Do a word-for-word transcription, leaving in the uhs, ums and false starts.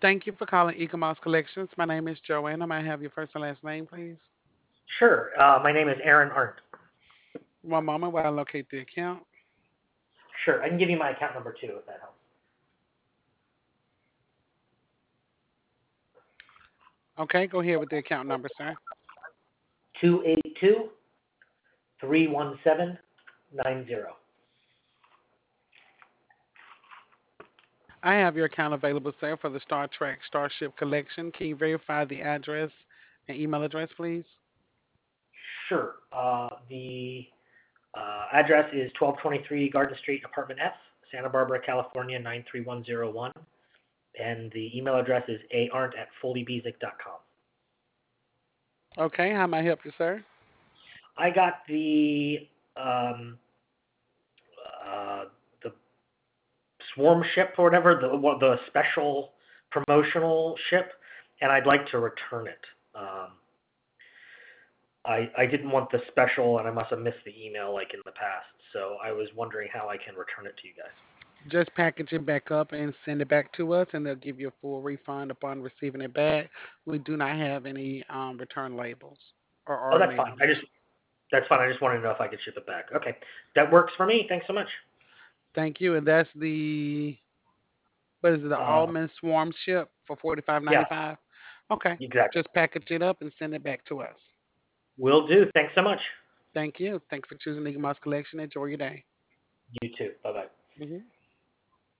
Thank you for calling Ecomouse Collections. My name is Joanna. May I have your first and last name, please? Sure. Uh, my name is Aaron Arndt. One moment while I locate the account. Sure. I can give you my account number too if that helps. Okay, go ahead with the account number, sir. Two eight two three one seven nine zero. I have your account available, sir, for the Star Trek Starship Collection. Can you verify the address and email address, please? Sure. Uh, the uh, address is twelve twenty-three Garden Street, Apartment F, Santa Barbara, California nine three one zero one, and the email address is aarnt at foley bezic dot com. Okay, how may I help you, sir? I got the um, uh, the swarm ship or whatever, the the special promotional ship, and I'd like to return it. Um, I I didn't want the special, and I must have missed the email like in the past. So I was wondering how I can return it to you guys. Just package it back up and send it back to us, and they'll give you a full refund upon receiving it back. We do not have any um, return labels or Oh, our that's fine. I labels. just that's fine. I just wanted to know if I could ship it back. Okay, that works for me. Thanks so much. Thank you. And that's the what is it, the Uh, almond swarm ship for forty five ninety yeah, five? Okay. exactly. Just package it up and send it back to us. Will do. Thanks so much. Thank you. Thanks for choosing Nigga Mouse Collection. Enjoy your day. You too. Bye bye. Mhm.